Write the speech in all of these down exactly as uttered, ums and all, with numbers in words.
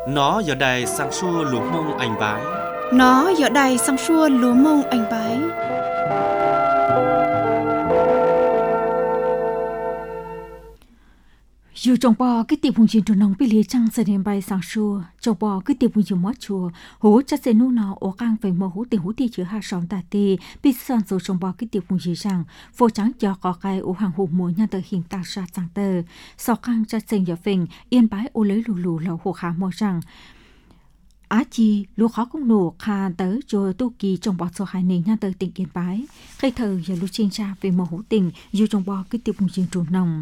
Nó giờ đây sang xua lúa mông anh bái. Nó giờ đây sang xua lúa mông anh bái. Dù trong bò cái tiệm hùng chiến trốn nông bị lìa trăng sẽ đem bay sang xua, trong bò cái tiệm hùng chiến mót chùa, hú chắc sẽ nu nó ổ căng phải mơ hú tiền hú tiền chứa hạ sóng tà tì, bị sản xuất trong bò cái tiệm hùng chiến rằng, vô trắng cho có cái ổ hàng hù mùa nhà tờ hình ta sa sang tờ, sau căng chắc sẽ giờ phình yên bái ô lấy lù lù lầu hồ khá mò rằng. Á chi lúa khó cũng nổ khá tới cho tu kỳ trong bò số hai nền nhà tờ tỉnh yên bái, khai thờ giờ lúc trên cha về mơ hú tình dù trong bò cái tiệm hùng chiến trốn nông.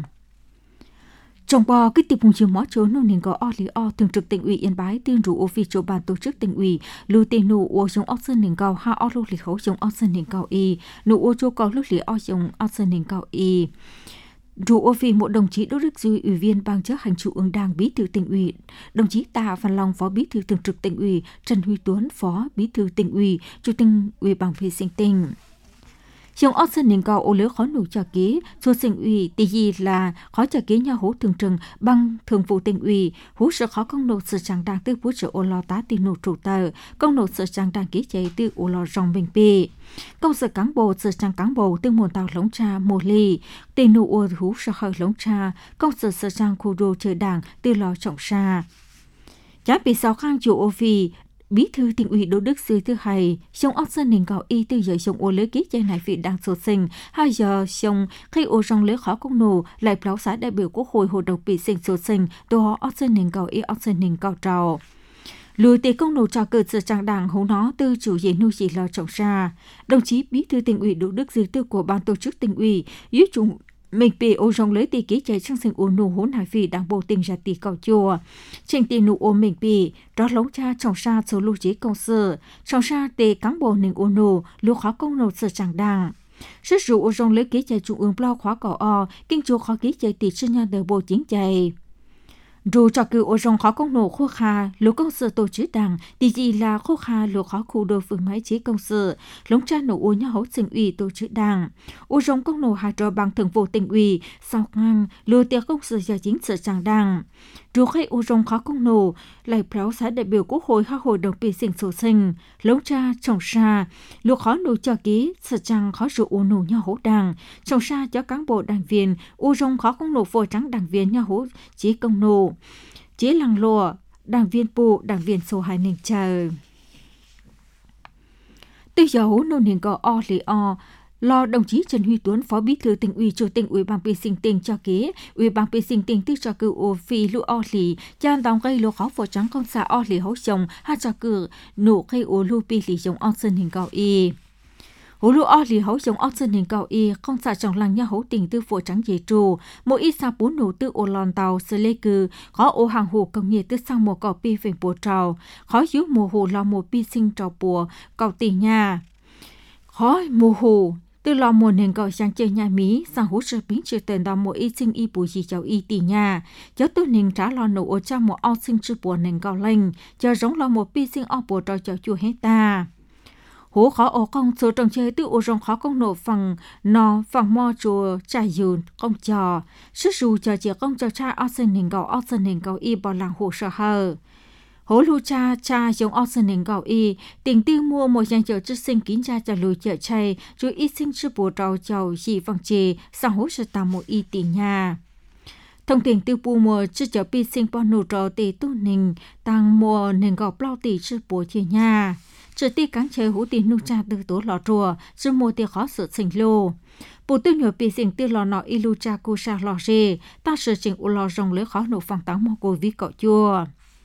Trong bò cái tiệp hùng chiều mó chốn nô nên có o lý o thường trực tỉnh ủy Yên Bái tuyên rủ ô phi chỗ ban tổ chức tỉnh ủy lưu tiền nụ ô giống ốc sơn nền cao ha o lưu lý khấu giống ốc sơn nền cao y nụ ô chỗ có lưu lý o giống ốc sơn nền cao y rủ ô phi một đồng chí Đỗ Đức Duy ủy viên ban chấp hành trung ương đảng bí thư tỉnh ủy, đồng chí Tạ Văn Long phó bí thư thường trực tỉnh ủy, Trần Huy Tuấn phó bí thư tỉnh ủy, chủ tịch ủy ban vệ sinh tỉnh. Trong ốc sơn nền cao ô lứa khó nụ trả ký, số tỉnh ủy tỷ gì là khó trả ký nhà hố thường trừng bằng thường vụ tỉnh ủy, hú sự khó công nộp sự trang đảng tư bố trợ ô lò tá tiền nụ trụ tờ, công nộp sự trang đảng ký chạy tư ô lò rong bình bì. Công sự cán bộ sự trang cán bộ tư nguồn tàu lống trà mùa lì, tiền nụ ô hú sự hơi lống trà, công sự sự trang khu đô trời đảng tư lò trọng xa. Giá bị sáu khang chủ ô phi, bí thư tỉnh ủy Đỗ Đức Duy thứ hai, sông ốc sơn nền cao y từ giờ sông ô lưới ký chạy này vị đang sổ sinh, hai giờ sông khi ô rong lưới khó công nổ lại báo xã đại biểu quốc hội hội đồng bị sinh sổ sinh, đồ họ ốc sơn nền cao y ốc sơn nền cao trào. Lùi tế công nổ trào cử sự trang đảng hấu nó từ chủ diện nu chỉ lo trọng ra. Đồng chí bí thư tỉnh ủy Đỗ Đức Duy tư của ban tổ chức tỉnh ủy, dưới chúng mình bị ô rong lấy tỷ ký chạy sang sinh ô nụ hốn hải phi đảng bộ tỉnh ra tỷ cầu chùa. Trên tỷ nụ ô mình bị, đó lống cha trọng xa số lưu trí công sự, trọng xa tỷ cán bộ nền ô nụ, lưu khó công nộp sự chẳng đảng. Sức rủ ô rong lấy ký chạy trung ương bao khóa cỏ o, kinh chùa khó ký chạy tỷ sinh nhà đời bộ chính chạy. Dù cho cử ô rong khó công nổ khô khá, lũ công sự tổ chức đảng, thì gì là khô khá lũ khó khu đô phương máy chế công sự, lống cha nổ ô nhà hấu tỉnh ủy tổ chức đảng. Ô rong công nổ hai trò bằng thường vụ tỉnh ủy, sau ngang, lũ tiệc công sự gia chính sự trang đảng. Dù khi ô rong khó công nổ, lại préo xã đại biểu quốc hội hạ hội đồng bị sinh sổ sinh, lống cha trọng xa, lũ khó nổ cho ký, sự trang khó rủ ô nổ nhà hấu đảng, trọng xa cho cán bộ đảng viên, ô rong khó công nổ phổ trắng đảng viên nhà hấu chế công nổ. Chế lăng lùa, đảng viên bộ, đảng viên số hai nền chờ. Từ dấu nô nền có o lì o, lo đồng chí Trần Huy Tuấn phó bí thư tỉnh ủy chủ tịch ủy ban bê sinh tỉnh cho ký, ủy ban bê sinh tỉnh tư cho cử ô phi lũ o lì, chan đóng gây lô khó phổ trắng công xã o lì hấu chồng, hát cho cử nụ gây ô lù bì lì giống o sơn hình cao y. Hú lũ o lì hấu giống ốc sơn hình cao y, không xả trọng lăng nhà hấu tỉnh tư phổ trắng dễ trù, mỗi ít xa bốn nổ tư ô lòn tàu sơ lê cư, khó ô hàng hồ công nghiệp tư sang mùa cỏ pi phình bùa trào, khó yếu mùa hồ lo mùa pi sinh trào bùa, cào tỉ nhà. Khó mùa hồ, tư lo mùa nền gọi sang chơi nhà Mỹ, sang hú sơ bính trừ tên đào mùa y sinh y bùa gì cháu y tỉ nhà, cháu tư nền trả lo nổ ô cha mùa o sinh trừ bùa nền cao lệnh, chờ giống lo mùa pi sinh o bùa trào cháu chùa hết ta. Hố khó ổ công số trồng chơi tư ổ rong khó công nổ phẳng nó phẳng mò chùa trải dùn công trò. Sức dù chờ chỉ công trò cha ổ sân hình gạo ổ sân hình gạo y bảo làng hồ sở hờ. Hố lưu cha cha giống ổ sân hình gạo y tình tư mua một dành chờ chức sinh kín cha cho lưu chợ chay chú y sinh sư bổ trào chào dì văng chê sang hố sở tà một y tỷ nhà. Thông tin tiêu bù mùa chứ chờ pi sinh bỏ nụ trò tỷ tu nình tăng mùa nền gạo bao tỷ sư bổ chê nhà. Trở ti cán chơi hú tin nu cha tư tố lò trùa, chứ mua tiêu khó sự sinh lô. Bộ tiêu nhỏ bị sinh tiêu lò nọ y lu cha cô sa lò rê, ta sự trình u lò rồng lưới khó nổ phòng táng mò cô vi cọ chua.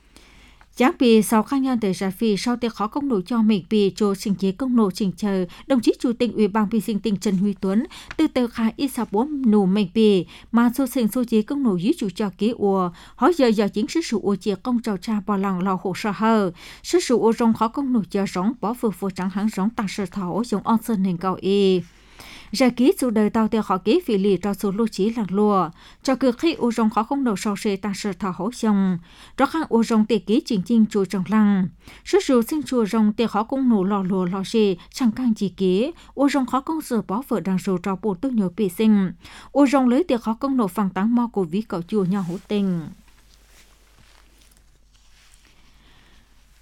Giáng bị sau khang nhân để ra phi sau tiêu khó công nổ cho mình bị trô sinh chế công nổ trình chờ, đồng chí chủ tịch ủy ban bị sinh tỉnh Trần Huy Tuấn, từ tờ khá ít sa bốn nổ mình bị, mà số sinh số chế công nổ dưới chủ cho ký ua, hỏi giờ giờ chính sức sự ua chế công trào cha bỏ lòng lò hồ sa hờ, sức sự ua rong khó công nổ cho rong bỏ vừa vừa trắng hẳn rong tăng sở thảo giống on sơn nền cao y. Ra ký số đời tàu tiêu khó ký phỉ lì cho số lưu trí lạc lùa, cho cứ khi ô rong khó không đầu sau xe tăng sở thảo hỗ xong, rõ kháng ô rong tê ký chính chính chùa trong lăng. Số dù sinh chùa rong tê khó cũng nổ lò lùa lò xe, chẳng càng chỉ ký, ô rong khó công sở bó vợ đang rồ trò bộ tôi nhớ bị sinh. Ô rong lấy tê khó công nổ phẳng táng mò của ví cậu chùa nhau hữu tình.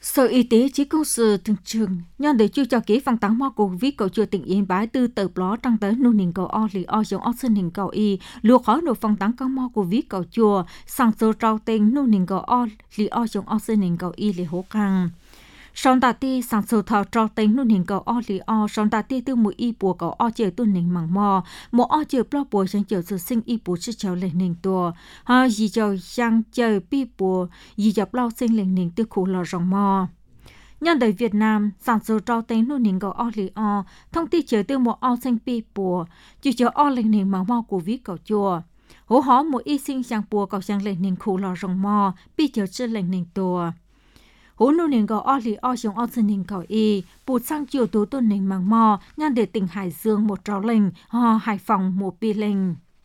Sở Y tế chỉ công sự thường trường nhân để chưa cho ký văn tán mò của viết cầu chùa tỉnh Yên Bái từ tờ blog trăng tới nô nền cầu o lì o giống o sơn nền cầu y lúa khó nộp văn tán cao mò của viết cầu chùa sang số trao tên nô nền cầu o lì o giống o sơn nền cầu y lì hố căng. Sòn tà ti sang số thảo trao tên nô nền cầu o lì o sòn tà ti từ mũi y bùa cầu o chơi tuần nền mảng mò một o chơi blog bùa sang chơi sự sinh y bùa sức cháu lên nền tua ha gì chơi sang chơi pi bùa gì chơi blog sinh lên nền từ khu lò rong mò. Nhân đời Việt Nam sản xuất trao tên nô nền cầu o lì o thông tin chơi từ một o sinh pi bùa chỉ chơi o lên nền mảng mò của viết cầu chùa hố hó một y sinh sang bùa cầu sang lên nền khu lò rong mò pi chơi chơi lên nền tua hố nô nền cầu o lì o giống o sinh nền cầu y bụt sang chiều tố tuần nền mảng mò nhân để tỉnh Hải Dương một trao lệnh ho Hải Phòng một pi lệnh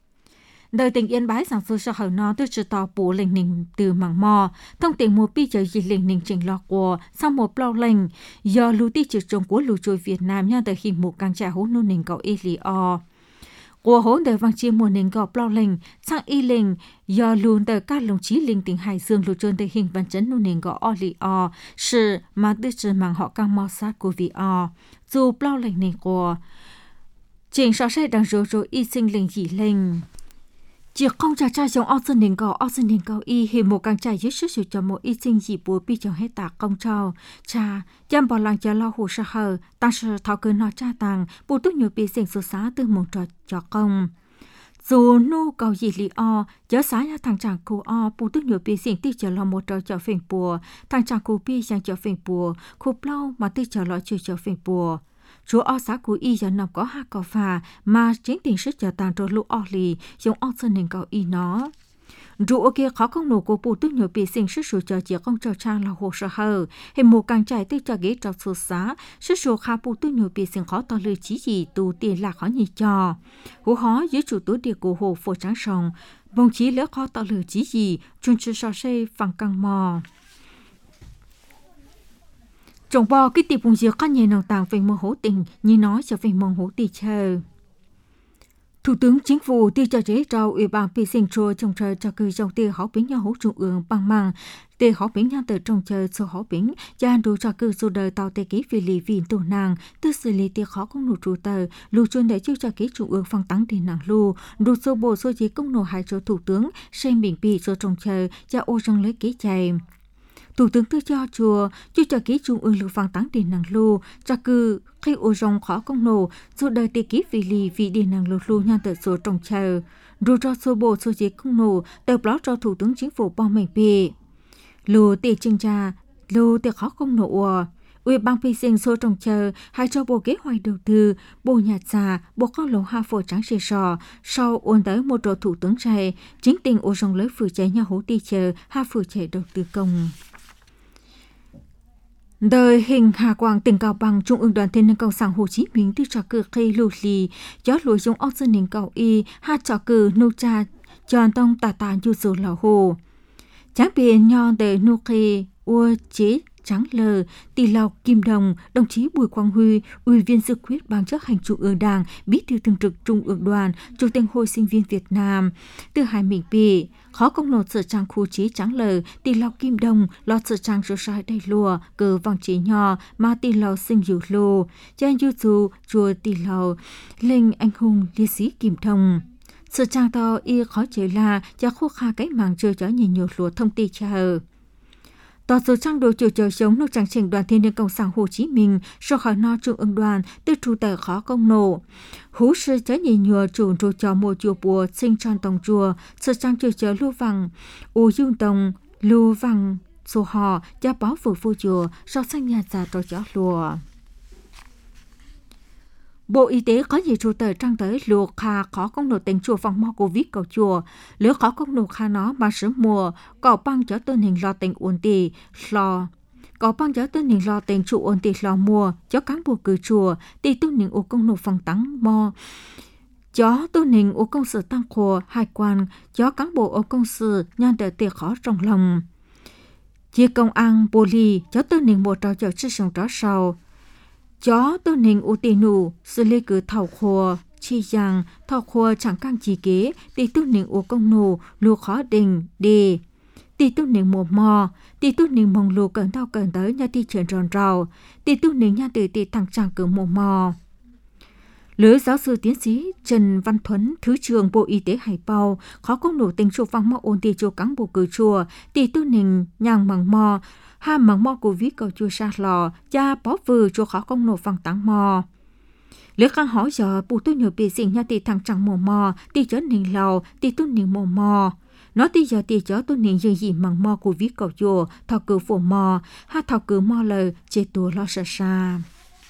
đời tỉnh Yên Bái sản xuất cho hở nó từ chữ tàu bố lệnh nình từ mảng mò thông tin một pi chơi gì lệnh nình trình lọ của sau một bao lệnh do lưu ti chữ trồng của lưu trôi Việt Nam nhân đời khi một càng trả hố nô nền cầu y lì o của hỗn đời vang chiêm một nền cầu bao lệnh sang y lệnh do luôn đời các đồng chí linh tỉnh Hải Dương lưu trôi đời hình văn chấn nô nền cầu o lì o sự mà từ chữ mảng họ càng mò sát của vị o dù bao lệnh này của trình so sánh đang rồi rồi y sinh lệnh gì lệnh chỉ không trả trả giống ao sơn nền cầu ao sơn nền cầu y hiện một càng trải dưới sức sử cho một y sinh dị bùa pi cho hết tạ công trào cha chăm bỏ làng cho lo hồ sơ hờ tăng sự thảo cơn nó cha tàng bù túc nhiều pi sinh số xá từ một trò cho công dù nu cầu gì li o nhớ xá nhà thằng chàng cô o bù túc nhiều pi sinh ti cho lo một trò cho phèn bùa thằng chàng cô pi sang cho phèn bùa khúc lâu mà ti cho lo chơi cho phèn bùa chúa o xã của y giờ nằm có hai cỏ phà mà chính tiền sức cho tàn rồi lũ o lì giống o sơn nền cầu y nó rượu kia khó không nổ của bù tức nhiều bị sinh sức sửa cho chỉ không cho cha là hồ sơ hờ hình một càng chạy tới cho ghế trò sửa xá sức sửa khá bù tức nhiều bị sinh khó to lư chí gì tù tiền là khó nhị cho hú hó dưới chủ tố địa của hồ phổ trắng sòng bông chí lỡ khó to lư chí gì chung chư so xây phẳng căng mò trồng bò cái tiệp vùng dừa có nhiều nòng tàng về mơ hố tình như nói cho về mong hố tì chờ. Thủ tướng Chính phủ tiêu cho chế trao ủy ban pi sinh trôi trồng trời cho cư trong tiêu hảo bính nhau hố trung ương bằng mang tiêu hảo bính nhau từ trồng trời số hảo bính gia đủ cho cư số đời tàu tê ký vì lì vì tổ nàng tư xử lý tiêu khó công nổ trụ tờ lưu chuyên để chiêu cho ký trung ương phong tăng tiền nàng lưu đủ số bộ số chế công nổ hai cho thủ tướng xem bình pi số trồng trời cho ô trong lấy ký chạy. Thủ tướng tư cho chùa chưa cho ký trung ương lưu phang táng điện năng lưu cho cư khi ô rong khó công nổ dù đời tê ký vì lì vì điện năng lưu lưu nhan tự số trồng chờ rồi cho số bộ số chế công nổ đều báo cho thủ tướng chính phủ bao mệnh bì lưu tê trinh tra lưu tê khó công nổ ủy ban pi sinh số trồng chờ hay cho bộ kế hoạch đầu tư bộ nhà già bộ con lồng ha phổ trắng xì sò sau ôn tới một đồ thủ tướng chạy chính tình ô rong lấy phủ cháy nhà hố ti chờ ha phủ chạy đầu tư công. Đời hình Hà Quang tỉnh Cao Bằng Trung ương Đoàn Thanh niên Cộng sản Hồ Chí Minh từ trò cử cây lù lì gió lùi giống ốc dân nền cầu y ha trò cử nô cha tròn tông tà tà như dù lò hồ tráng biển nho đời nô khê ua chế trắng lờ tỷ lộc kim đồng đồng chí Bùi Quang Huy ủy viên dự khuyết ban chấp hành Trung ương Đảng bí thư thường trực Trung ương Đoàn chủ tịch hội sinh viên Việt Nam từ hai mình bị khó công nộp sở trang khu chế trắng lờ tỷ lộc kim đồng lọt sở trang số sai đầy lùa cờ vòng chế nhỏ mà tỷ lộc sinh dữ lô trên yu dù chùa tỷ lộc linh anh hùng liệt sĩ kim thông sở trang to y khó chế là cho khu kha cái màng chơi cho nhìn nhiều lúa thông tin chờ tòa số trang đồ chiều chờ sống nô trang trình Đoàn Thanh niên Cộng sản Hồ Chí Minh sau khỏi no Trung ương Đoàn từ trụ tờ khó công nổ hú sư trái nhìn nhựa chủ trụ cho một chùa bùa sinh tròn tổng chùa sở trang chiều chờ lưu vàng ô dương tổng lưu vàng số họ cho báo phủ phu chùa sau sang nhà già trò chó lùa. Bộ Y tế có gì trụ tờ trang tới luộc kha khó công nổ tình chùa phòng mò Covid cầu chùa lứa khó công nổ kha nó mà sớm mùa có băng cho tên hình lo tình uốn tì lo có băng cho tên hình lo tình trụ uốn tì lo mùa cho cán bộ cử chùa tì tu hình ô công nổ phòng tắng mò chó tu hình ô công sự tăng khổ hai quan chó cán bộ ô công sự nhan đỡ tiệc khó trong lòng chia công an bồ lì chó tên hình một trò chở sư sống đó sau chó tên hình ưu tì nụ xử lý cứ thảo khô chi rằng thảo khô chẳng càng chỉ kế để tên hình ưu công nụ lưu khó đình đề tì tu niệm mùa mò, tì tu niệm mong lù cẩn đau cẩn tới nhà tì chuyện tròn rào, tì tu niệm nhà từ tì thằng chàng cử mùa mò. Lứa giáo sư tiến sĩ Trần Văn Thuấn, Thứ trưởng Bộ Y tế Hải Bao, khó công nổ tình chùa vang mò ôn tì chùa cán bộ cử chùa, tì tu niệm nhàng măng mò, ha măng mò của ví cầu chùa sa lò, cha bó vừ chùa khó công nổ vang táng mò. Lứa khang hỏi giờ bù tu nhiều bị sinh nhà tì thằng chàng mùa mò, tì chớ niệm lầu, tì tu niệm mùa mò. Nó tí giờ tí chó tôi niệm gì măng mò của ví cầu chùa, thảo cử phổ mò, ha thảo cử mò lời, chế tùa lo sợ xa.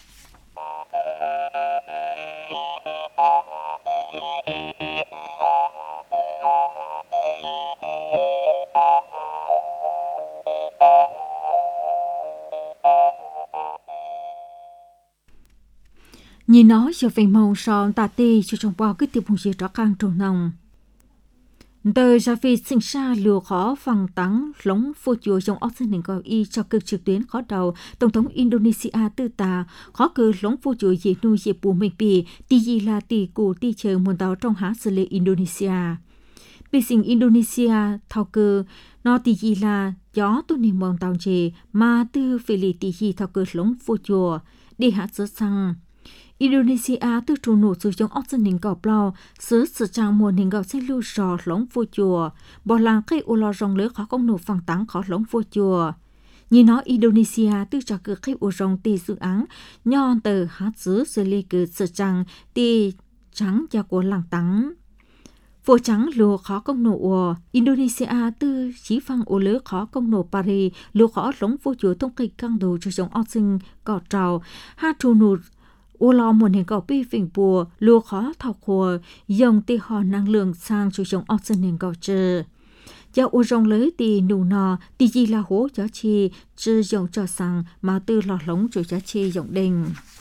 Nhìn nói giờ về màu son tà tì cho trong bao cái tiệm hùng gì rõ càng trồn nồng. Đời ra vì sinh ra lừa khó phẳng tắng lống phô chùa trong ốc dân hình gọi y cho cực trực tuyến khó đầu Tổng thống Indonesia tư tà khó cử lống phô chùa dễ nuôi dễ bù mình bì tì gì là tì cụ tì chờ muốn tàu trong há xử lý Indonesia. Bị sinh Indonesia thao cử nó tì gì là gió tôi niềm mong tàu chê mà tư phê lì tì gì thao cử lống phô chùa đi hạt sữa xăng. Indonesia từ trù nụ sử dụng ốc dân hình gạo blau, sứ sự trang mùa hình gạo xe lưu sò lống vô chùa, bỏ làng cây ô lò rong lưới khó công nụ phẳng tắng khó lống vô chùa. Như nó Indonesia từ trò cử cây ô rong tì dự án, nhon từ hát sứ xử lý cử sự trang tì trắng cho của làng tắng. Vô trắng lùa khó công nụ ồ, Indonesia từ chỉ phăng ô lưới khó công nụ Paris, lùa khó lống vô chùa thông kịch căng đồ cho dùng ốc dân gạo trào, hát trù nụ u lo một hình cầu bi phình bùa lúa khó thảo khổ dùng tì họ năng lượng sang sử dụng oxygen hình cầu trừ cho u rong lấy tì nụ nọ tì gì là hố cho chi trừ dùng cho sang mà từ lò lống cho cho chi dùng đình.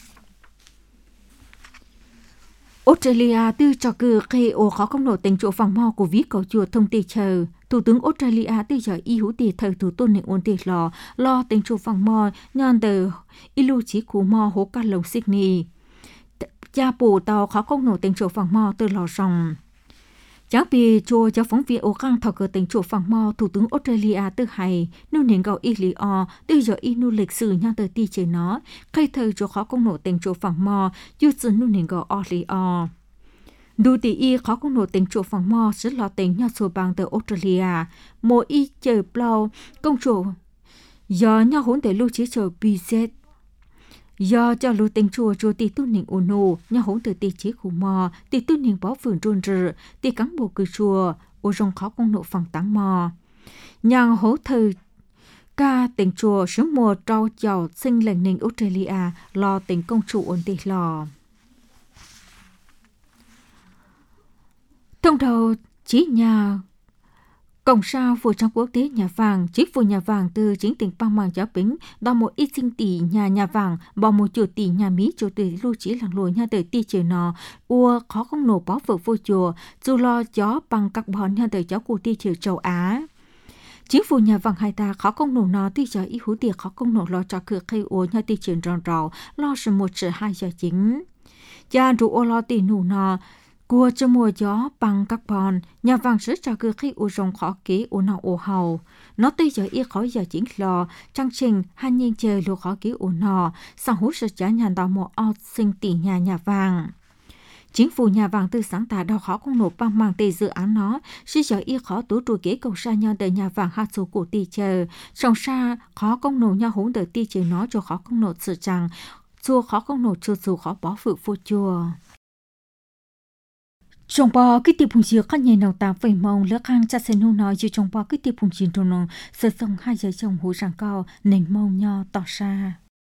Australia từ cho cử khi ô khó công nổ tình chỗ phòng mò của ví cầu chùa thông tì chờ. Thủ tướng Australia từ giờ y hữu tì thời thủ tôn nền ôn tì lò lo tình chỗ phòng mò nhàn từ ilu chí cú mò hố ca lồng Sydney. Cha bù tàu khó công nổ tình chỗ phòng mò từ lò rồng. Cháu bì chùa cho phóng viên ô căng thảo cờ tình chỗ phòng mò thủ tướng Australia từ hay nô nền gạo y lý o từ giờ y nu lịch sử nhàn từ tì chơi nó khai thời chỗ khó công nổ tình chỗ phòng mò dù sự nô nền gạo o lý o. Đủ tỷ y khó công nổ tình chỗ phòng mò rất lo tình nhau số bằng từ Australia. Mỗi y chơi blau công chỗ do nhau hỗn để lưu trí chờ bì xét. Do cho lưu tình chùa chùa tỷ tu nình ổ nô nhau hỗn từ tỷ chế khu mò tỷ tu nình bó phường trôn rự tỷ cán bộ cư chùa ô rong khó công nổ phòng táng mò. Nhàng hỗ thời ca tình chùa sớm mùa trao chào sinh lệnh nình Australia lo tình công chủ ổn tỷ lò. Thông đầu chỉ nhà Cộng sao phụ trong quốc tế nhà vàng, chính phủ nhà vàng từ chính tỉnh Pang Mang Giáo Bính, đo một ít sinh tỷ nhà nhà vàng, bỏ một chủ tỷ nhà Mỹ chủ tỷ lưu trí làng lùi nhà đời ti trời nọ, ua khó không nổ bó vực vô chùa, dù lo gió bằng carbon nhà đời giáo cụ ti trời châu Á. Chính phủ nhà vàng hai ta khó công nổ nó ti trời ý hữu tiệc khó công nổ lo cho cửa khay ua nhà ti trời ròn rò, lo sự một sự hai giờ chính. Cha rủ ô lo tỷ nụ nọ, cua cho mùa gió bằng carbon, nhà vàng sẽ cho cơ khi u rong khó ký u nào u hầu. Nó tuy giờ y khỏi giờ chính lò, trang trình hai nhiên chơi lùa khó ký u nọ, sang hút sẽ trả nhà đào một ao sinh tỷ nhà nhà vàng. Chính phủ nhà vàng từ sáng tạo đào khó công nộp bằng mang tỷ dự án nó, sẽ giờ y khó tủ trụ kế cầu xa nhau đời nhà vàng hạt số của tỷ chờ. Trong xa khó công nộp nhau hỗn đời tỷ chờ nó cho khó công nộp sự chẳng, chua khó công nộp chua dù khó bỏ phụ phụ chua. Trong bao cái tiệp hùng chiếu các nhà nông tạm phải mong lỡ khang chặt sen nung nói như trong bao cái tiệp hùng chiếu trong nông sơ sông hai giờ chồng hối ràng cao nền mong nho tỏ ra.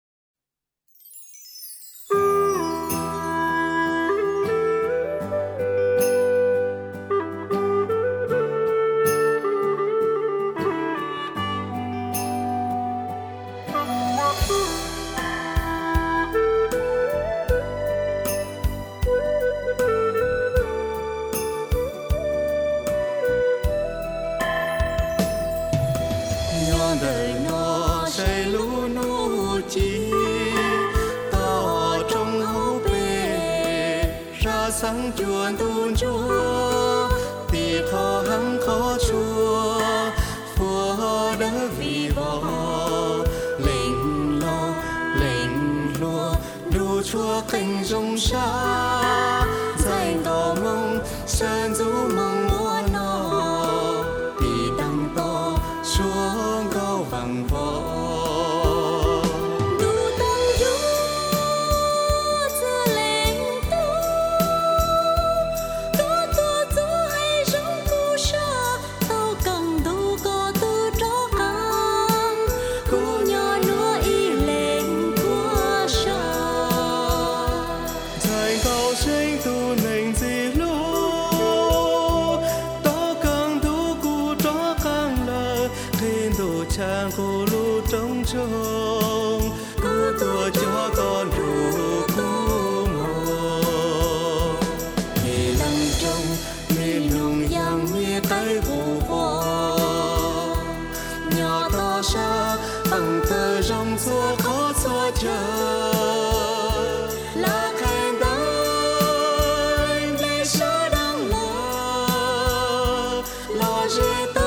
Sáng chuồn tuôn chúa, tì khó hăng khó chúa, vì võ lệnh lo lệnh lúa đủ chúa cánh rong xa dành cầu mong sơn du mong mua nó thì đăng to xuống câu vàng võ chàng cô lu trống trông cô tua cho con đủ cú mồ mi lăng trông mi nung yang mi cái vụ hoa nhỏ to xa bằng tờ rong xua khó xua chờ là khen đôi lê sơ đang lờ lo dễ tơ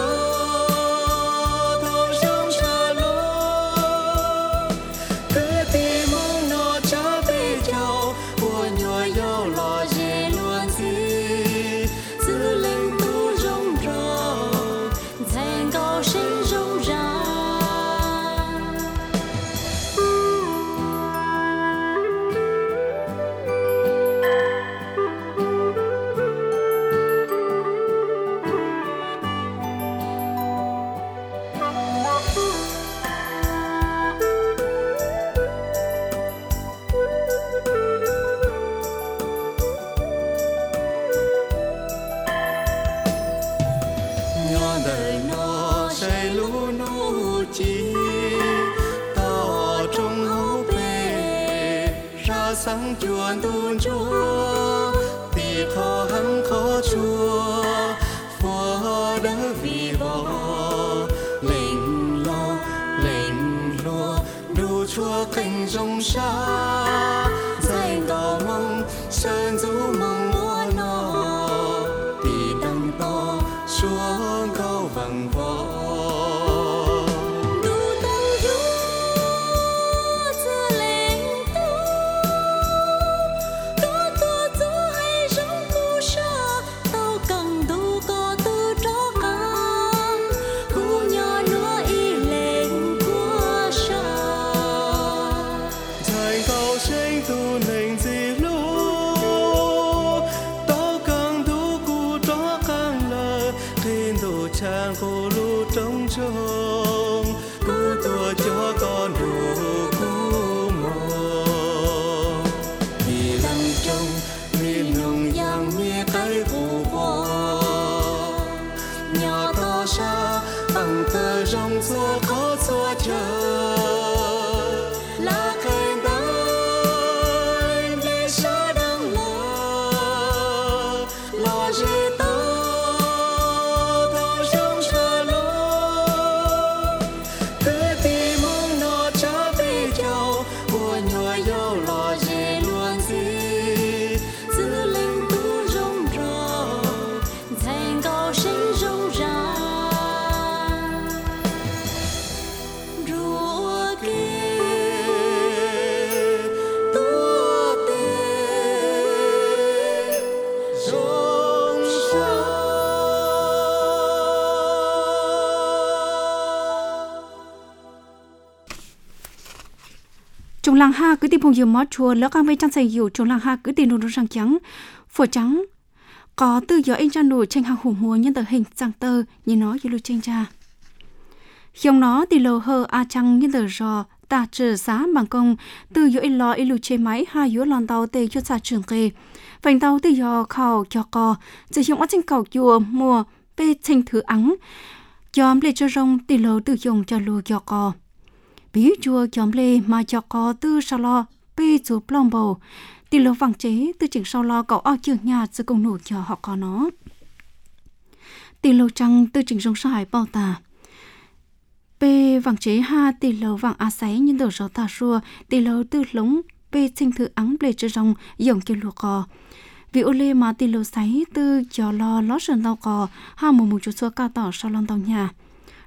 đời nó say lũ nô chi tỏ trong hố bề ra sáng chuồn tuôn chúa thì khó hăng khó chua phó đỡ vì võ lệnh lo lệnh lúa đủ chúa cánh rong xa dành cầu mong sơn du mong mua nó thì đăng to xuống câu vàng võ đủ tăng chúa giờ lên tu có tu chú hay giống cu sa tao cần tu có tu cho con cu nhỏ nữa y lên của sa thành cầu sinh tu nền gì chàng cô lu trống trông cô tua cho con đủ cú mồ mi lăng trông mi nung yang mi cái vụ hoa nhỏ to xa bằng tờ rong xua khó xua chờ là khen đôi lê sơ đang lờ lo dễ tơ Trong làng ha cứ tìm phong dừa mót chùa lỡ càng vây trăng xây dừa trong làng ha cứ tìm đồ đồ răng trắng phổ trắng có từ giờ anh cha nổi tranh hàng hùng mùa nhân tờ hình trăng tơ như nó như lưu tranh cha hiông nó thì lờ hờ a trăng nhân tờ rò ta trừ giá bằng công từ giờ anh lo anh lưu chế máy hai yếu lon tàu tê cho xa trường kê vành tàu từ giờ khảo cho co chỉ hiông ở trên cầu chùa mùa bê tranh thứ ắng chóm lê cho rong thì lờ từ dùng cho lùa cho co bí chùa chóm lê mà cho có tư sao lo bê chú plong bầu thì lỡ vàng chế tư chỉnh sau lo cậu ao trường nhà sẽ cùng nụ cho họ có nó thì lỡ trăng tư chỉnh rong sai bao tà bê vàng chế ha thì lỡ vàng á sáy nhưng đồ gió tà xua thì lỡ tư lống bê sinh thư ắng bê cho rong dòng cho lụa cò vì ô lê mà thì lỡ sáy tư cho lo ló sơn tàu cò ha mù mù chút xua cao tỏ sau lon tàu nhà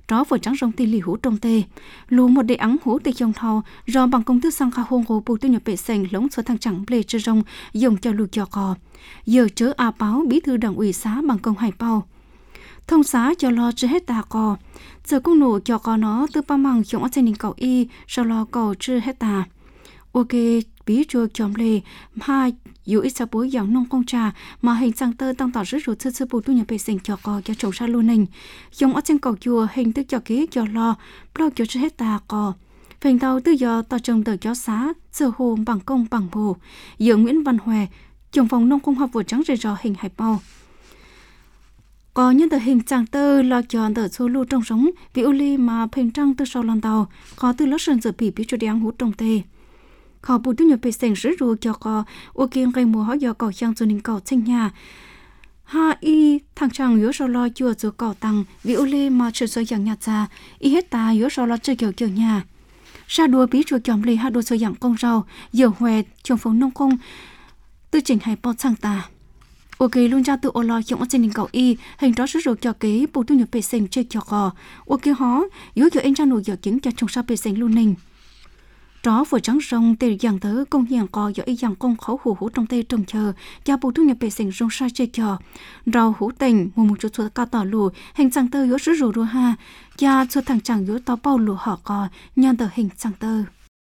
đó vừa trắng rong tì lì hú trong tê lù một đệ ắng hú tê dòng thò do bằng công thức sang khá hôn hồ bù tư nhập bệ sành lống số thằng chẳng lê chơ rong dùng cho lù cho cò giờ chớ à báo bí thư đảng ủy xã bằng công hải bao thông xá cho lo chưa hết tà cò giờ cũng nổ cho cò nó từ ba măng chống ở trên đỉnh cầu y sau lo cầu chưa hết tà ok bí chua chòm lê hai dù ít sao bối dạng nông công trà mà hình sang tơ tăng tỏ rất rồi sơ sơ bù tu nhà bề sành cho cò cho trồng sa luôn nình dùng ở trên cầu chùa hình thức cho kế cho lo lo cho chưa hết tà cò phèn tàu từ giờ tàu trồng tờ gió xá giờ hồ bằng công bằng hồ giờ Nguyễn Văn Hòe trồng phòng nông công học vừa trắng rời rò hình hải bao có nhân tờ hình trang tơ lo chọn tờ số lưu trong sống vì ô ly mà phèn trăng từ sau lon tàu có từ lót sơn giờ bị bị cho đen hút trong tê họ bù tu nhập bề sành rất rồi cho có ô kiên gây mùa họ giờ cầu trang cho nên cầu sinh nhà ha y thằng chàng yếu sau lo chùa rồi cầu tăng vì ô ly mà sự soi dạng nhạt ra y hết ta yếu sau lo chơi kiểu kiểu nhà sa đua bí chùa chồng lì ha đua soi dạng công rau giờ huề trồng phòng nông công tư chỉnh hay bọt sang ta ok luôn ra từ ô lo trong ở trên đỉnh cầu y hình đó rất rồi cho kế bù tu nhập bề sành chơi cho cò ok họ yếu giờ anh cha nổi giờ kiến cho trồng sa bề sành luôn nình đó vừa trắng rong tê dạng tớ công hiện có do ý dạng công khẩu hủ hủ trong tê trồng chờ cha bù thu nhập bề sành rong sai chơi chờ rau hủ tình mùa một chút chút cao tỏ lù hình dạng tơ yếu rủ rù ha cha cho thằng chàng yếu tao bao lù họ cò nhân tờ hình dạng tơ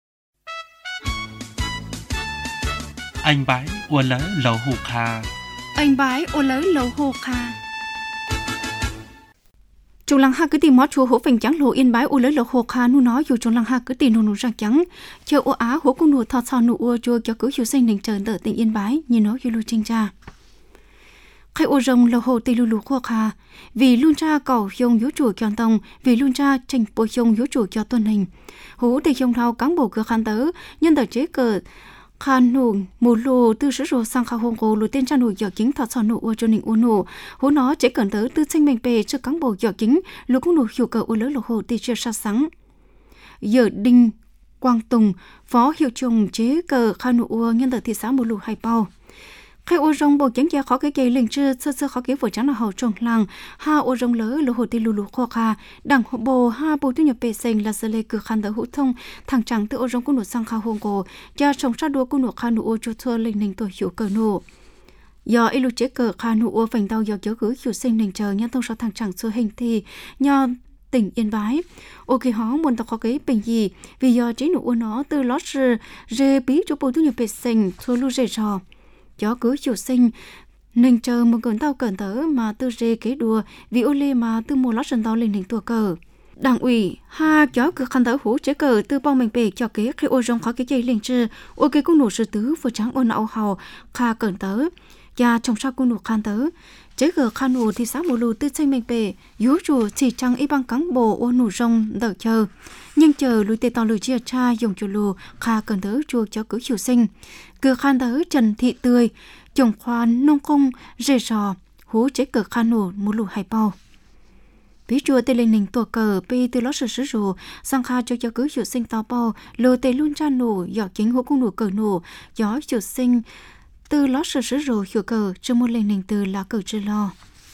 anh bái ua lỡ lầu hù kha anh bái ua lỡ lầu hù kha Trung lăng ha cứ tìm mót chùa hổ phình trắng lộ yên bái u lấy lộc hồ kha nu nói dù trung lăng ha cứ tìm nụ nụ răng trắng chờ u á hổ cung nụ thọt sao nụ u chùa cho cứ chiều sinh đình chờ đợi tình yên bái như nó như lu trinh cha khai u rồng lộc hồ tây lu lu khô kha vì luôn cha cầu yong yếu chùa cho tông vì luôn cha tranh bồi yong yếu chùa cho tuân hình hổ tây yong thao cán bộ cửa khăn tớ nhân tờ chế cờ khan nụ mù lù từ sử dụng sang khao hồng cổ lù tên cha nụ dọ chính thật sò nụ u cho nịnh u nụ hú nó chế cần tới từ sinh mệnh bề cho cán bộ dọ chính lù cũng nụ hiệu cờ u lớn lục hồ tì chưa sát sáng giờ đinh quang tùng phó hiệu trưởng chế cờ khan nụ u nhân tờ thị xã mù lù hải bao khai ô rong bộ chẳng gia khó cái cây linh chưa sơ sơ khó cái vừa trắng là hậu trồng làng ha ô rong lỡ lũ hồ tê lù lù khó kha đằng hộ bồ ha bồ tu nhập bề sành là sơ lê cửa khăn đỡ hữu thông thằng trắng từ ô rong cung nụ sang khao hồng cổ gia trồng sát đua cung nụ khan nụ ô cho thua linh linh tuổi hiệu cờ nụ do ilu chế cờ khan nụ ô vành tàu do kéo cứ hiệu sinh linh chờ nhân thông sau thằng trắng xưa hình thì nho tỉnh Yên Bái ô kỳ hó muốn tao có cái bình gì vì do chế nụ ô nó từ lót rê rê bí cho bồ tu nhập bề sành thua lu rê rò chó cứ chiều sinh nên chờ một cơn tao cẩn tớ mà tư rê kế đùa vì ô lê mà tư mua lót sân tao lên đỉnh tua cờ đảng ủy ha chó cứ khăn tớ hú chế cờ tư bao mình bề cho kế khi ô rong khó cái dây lên chưa ô kế cũng nổ sư tứ vừa trắng ô nạo hào kha cẩn tớ và trong sau cũng nổ khăn tớ chế cờ khăn nổ thì sáng một lù tư xây mình bề yếu chùa chỉ trăng y băng cắn bồ ô nổ rong đợi chờ nhưng chờ lùi tê tao lùi chia cha dùng chùa lù kha cẩn tớ chùa cho cứ chiều sinh cửa khan tới Trần Thị Tươi, trồng khoan nông công rê rò, hú chế cửa khan nổ một lù hải bao. Ví chùa tê lên nình tổ cờ bê từ lót sử sử rù, sang kha cho cho cứ chiều sinh tao bao, lô tê luôn cha nổ, giỏ chính hú cung nổ cờ nổ, gió chiều sinh từ lót sử sử rù chiều cờ, cho một lên nình từ là cờ chư lo.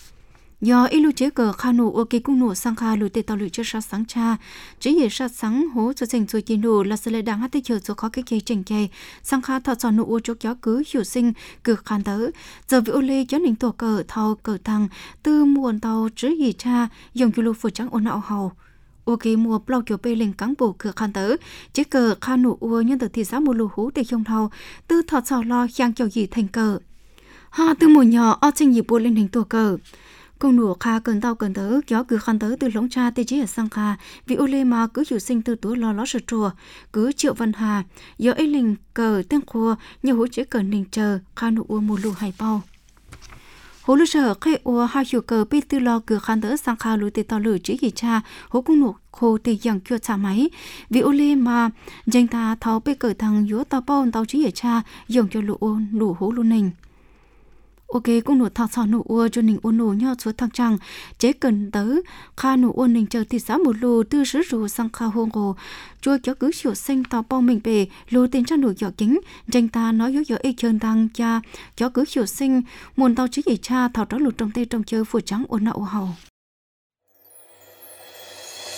Do ilu chế cờ kha nụ ô kỳ cung nụ sang kha lùi tê tàu lùi cho sát sáng cha chỉ hệ sát sáng hố cho dành rồi tiền nụ là sự lệ đáng hát tê chờ cho khó cái cây chành cây sang kha thọ sò nụ ô chốt gió cứ hiểu sinh cứ khan tớ giờ vì ô lê cho nỉnh tổ cờ thao cờ tăng từ muôn tàu chỉ hệ cha dùng chu lu phụ trắng ô nạo hầu ô kỳ mùa blau kiểu bê lên cán bộ cửa khan tớ chế cờ kha nụ ô nhân từ thị xã mùa lù hú tê không thao từ thọ sò lo giang cho gì thành cờ ha từ mùa nhỏ ở trên nhịp bùa lên nỉnh tổ cờ công nụ kha cần tao cần tớ gió cứ khăn tớ từ lống cha tê chế ở sang kha vì ô lê mà cứ hiểu sinh từ tuổi lo lót sờ trùa cứ triệu văn hà gió ấy linh cờ tiếng khua nhiều hỗ chế cờ nình chờ kha nụ u mù lù hải bao hỗ lu sở khai u hai hiểu cờ bị từ lo cứ khăn tớ sang kha lùi tê tao lử chế gì cha hỗ công nụ khô tê giang chưa trả máy vì ô lê mà danh ta tháo bê cờ thằng gió tao bao tao chế ở cha dùng cho lụ u lụ hỗ lu nình ok cũng nụ thọ sò nụ ua cho nình ua nụ nhau số thằng trăng chế cần tớ kha nụ ua nình chờ thị xã một lù tư sứ rù sang kha hông hồ chua cho cứ chiều xanh tao bao mình bề lù tên cha nụ giỏ kính danh ta nói yếu yếu ý chân tăng cha cho cứ chiều xanh muốn tao chỉ gì cha thảo đó lù trong tê trong chơi phù trắng ua nậu hầu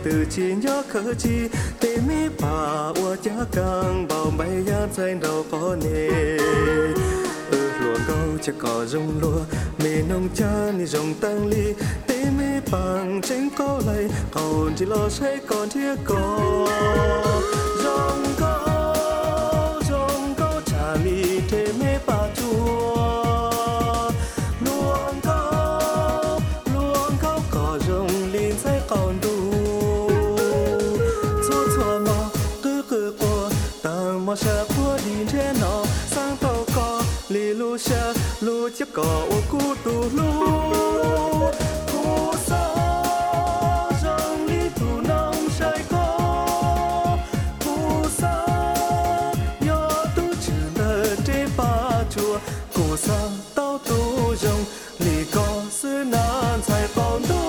từ chi nhớ khờ chi tê mi bà ua cha càng bao bay ya trên đầu có nề ừ luồng câu cha cỏ rong lúa mì nông cha ni rong tăng ly tê mi bằng trên câu lại cầu chỉ lo say còn thiết có rong câu rong câu cha ly tê mi bà chua luồng câu luồng câu cỏ rong linh say còn đủ chua chua mà cứ cứ qua tang mà sẽ qua đi trên nó sang tàu có lì lu xe lu chiếc cỏ ô cú tu lu cú sa rong li tu nông say có cú sa yo tu chữ nợ chế ba chùa cú sa tao tu rong lì có sư nan sai còn tu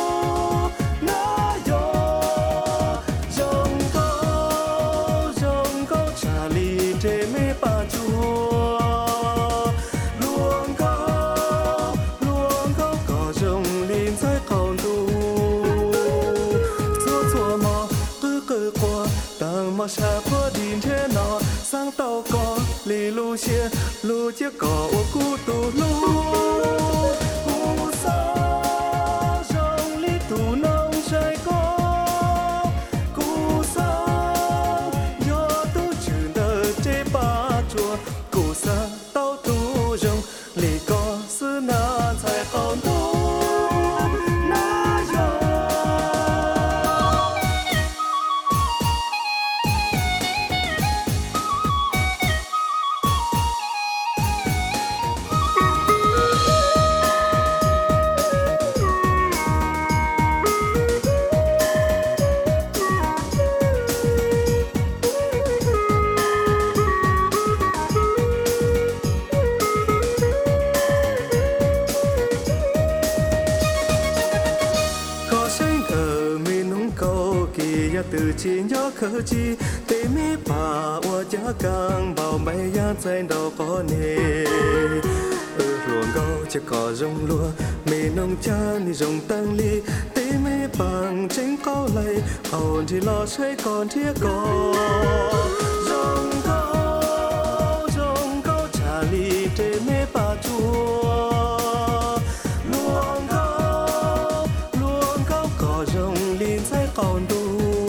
na yo rong câu rong câu trả lì chế mê ba chùa mà xa qua đi thế nào sang tàu có lì lu xe lu chiếc cỏ ô cú tu lu cú sa rong li tu nông say có cú sa yo tu chữ nợ chế ba chùa cú sa tàu tu rong lì có sư na sai còn tu từ chi nhớ khờ chi tê mi bà ua cha càng bao bay ya trên đầu có nề ừ luồng câu cha cỏ rong lúa mì nông cha ni rong tăng ly tê mi bằng trên câu lại hồn thì lo say còn thiết có rong câu rong câu cha ly tê mi bà chua luồng câu luồng câu cỏ rong linh say còn đủ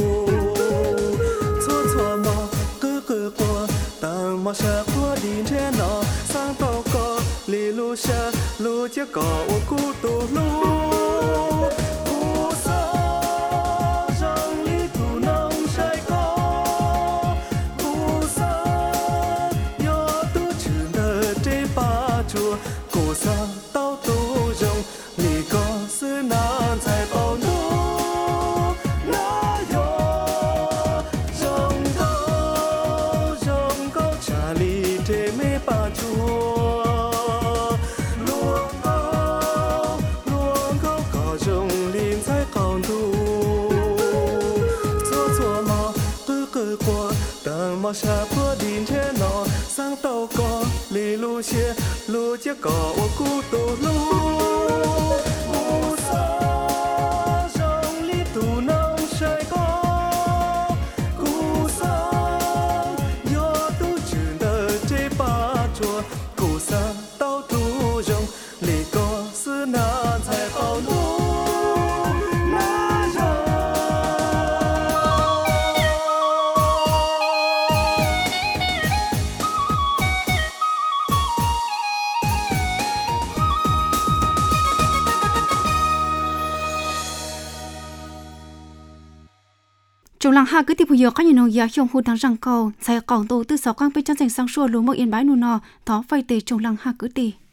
mà xa qua đi thế nào sang tàu có lì lu xa lu chiếc cỏ ô cú tu lu cú sa rong li tu nông say có cú sa yo tu chữ nợ chế ba chùa cú sa tao tu rong lì có sư nan sai bao nu mà xa qua đi thế nào sang tàu có lì lu xe lu chiếc cỏ ô cú tu lu cú sa rong li tu nông say có cú sa yo tu chữ nợ chế ba chùa cú sa tao tu rong lì có sư nan sai bao nu Trong làng ha cứ tiếp tục có những nội dung trong khu đang răng cầu, sẽ còn tổ tư sáu quang bên trong thành sang xua lúa một yên bãi nụ nọ, thó phơi tề trong làng ha cứ tề.